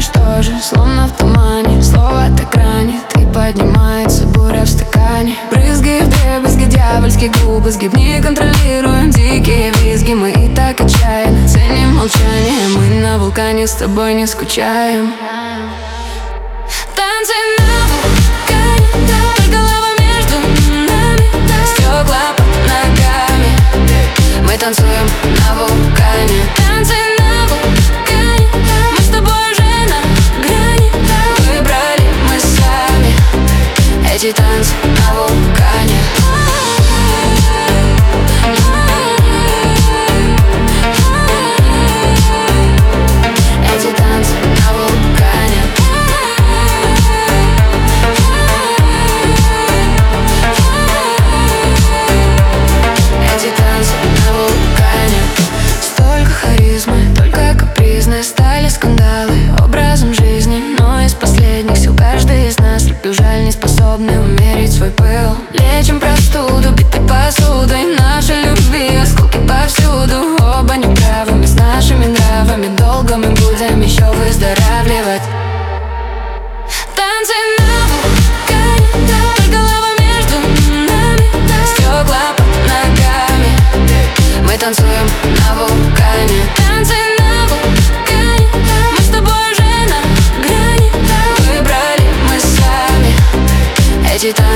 что же, словно в тумане, слово так ранит, и поднимается буря в стакане. Брызги вдребезги, дьявольские губы, сгиб, не контролируем дикие визги. Мы и так отчаянно ценим молчание, мы на вулкане с тобой не скучаем. Танцы на вулкане, только лава между нами, стекла под ногами. Мы танцуем на вулкане. Танцы на вулкане, мы с тобой уже на грани. Выбрали мы сами эти танцы на вулкане. Эти танцы на вулкане. Эти танцы на вулкане. Столько харизмы, только капризны, стали скандалы образом жизни. Но из последних сил каждый из нас любил, жаль, не способны умерить свой пыл. Лечим простуду, битой посудой, нашей любви осколки повсюду. Оба неправыми, с нашими нравами долго мы будем еще выздоравливать. Танцы на вулкане, только лава между нами, стекла под ногами. Мы танцуем на вулкане. Танцы на вулкане, мы с тобой уже на грани. Выбрали мы сами эти танцы.